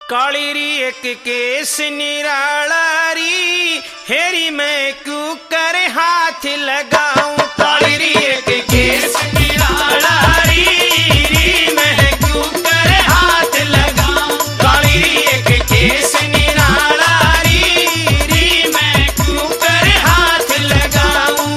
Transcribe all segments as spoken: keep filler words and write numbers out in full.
काली री एक केस निरालारी, हेरी मैं क्यों कर हाथ लगाऊं। काली री एक केस निरालारी, री मैं क्यों कर हाथ लगाऊं। काली री एक केस निरालारी, री मैं क्यों कर हाथ लगाऊं।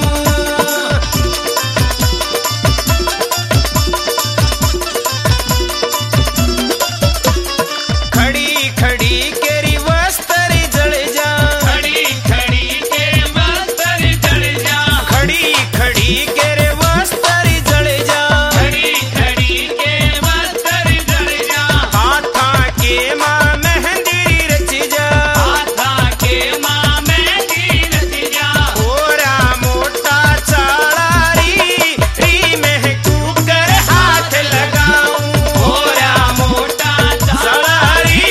खड़ी खड़ी केरी वस्त्र जल जा, खड़ी खड़ी के वस्त्र जल जा, खड़ी खड़ी केरे वस्त्र जल जा, खड़ी खड़ी के वस्त्र जल जा। हाथा के मां मेहंदी रच जा, हाथा के मां मेहंदी रच जा। ओरा मोटा चालारी, री मैं क्यों कर हाथ लगाऊं। ओरा मोटा चालारी,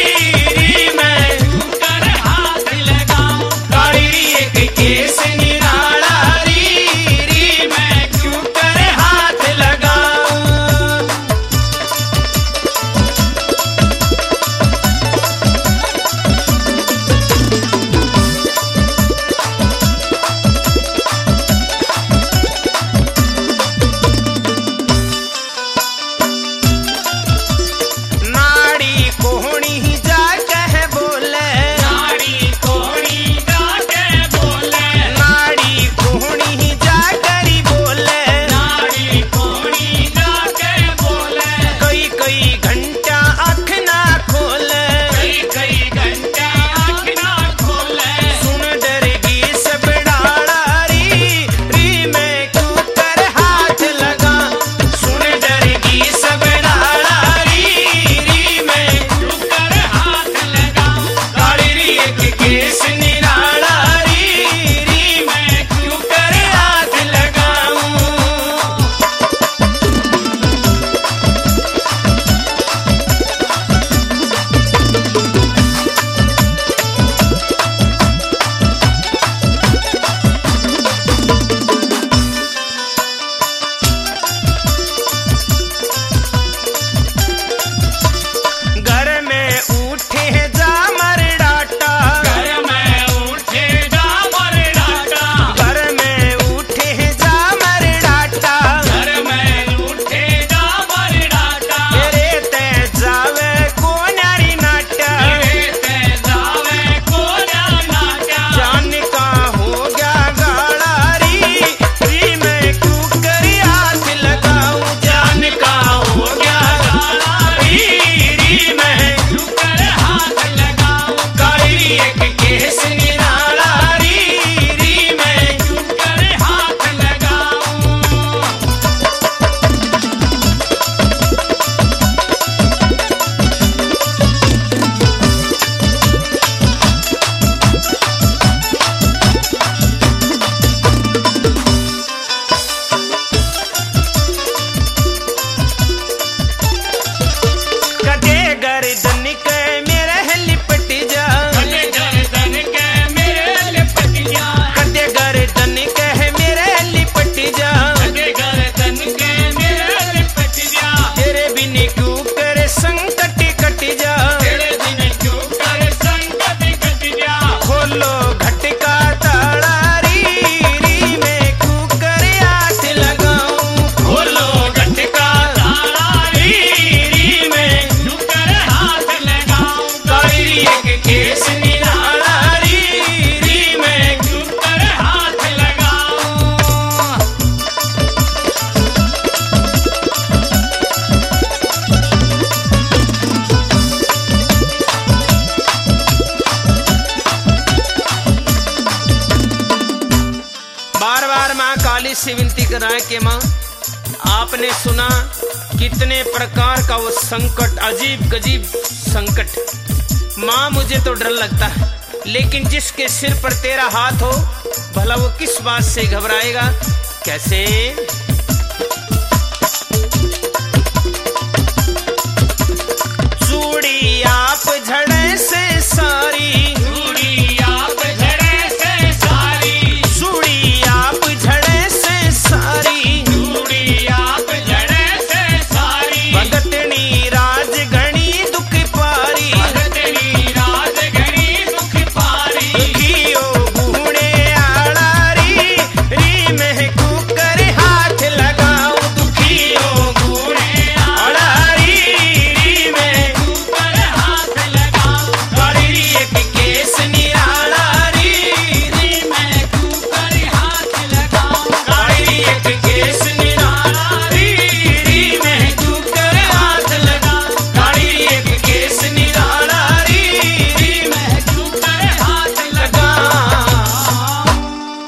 केस निरालारी, री मैं क्यों कर हाथ लगाऊं। नाड़ी कोहणी जा कह बोले, नाड़ी कोहणी जा कह बोले, नाड़ी कोहणी जा करी बोले, नाड़ी कोहणी जा कह बोले। कई कई घंटा आँख ना खोले, कई कई घंटा आँख ना खोले। सुन डरगी सब डालारी, री मैं क्यों कर हाथ लगा। सुन डरगी सब डालारी, री मैं क्यों कर हाथ लगा। काली री एक केस निरालारी, री मैं क्यों कर हाथ लगाऊं। घर में उठे जा मर डाटा, घर में उठे जा मर डाटा, घर में उठे जा मर डाटा, घर में उठे जा मर डाटा। तेरे ते जावे कोन्यारी नाटा, तेरे ते जावे कोन्यारी नाटा। जान का हो गया गाड़ारी, री मैं क्यों कर हाथ लगाऊं। जान का हो गया गाड़ारी, री मैं क्यों कर हाथ लगाऊं। काली एक केस निरालारी, री मैं क्यों कर हाथ लगाऊं। कदे गर्दन के मेरे लिपट जा, कदे गर्दन के मेरे लिपट जा, कदे गर्दन के मेरे लिपट जा, कदे गर्दन के मेरे लिपट जा। तेरे बिन क्यों कर संकट कट जा, तेरे बिन क्यों कर संकट कट जा। खोलो घटका तालारी, री मैं क्यों कर हाथ लगाऊं। खोलो घटका तालारी, री मैं क्यों कर हाथ लगाऊं। काली री एक केस निरालारी, री मैं क्यों कर हाथ लगाऊं। बार बार माँ काली से विनती कर रहा है कि माँ आपने सुना कितने प्रकार का वो संकट, अजीब गजीब संकट। माँ मुझे तो डर लगता है, लेकिन जिसके सिर पर तेरा हाथ हो भला वो किस बात से घबराएगा। कैसे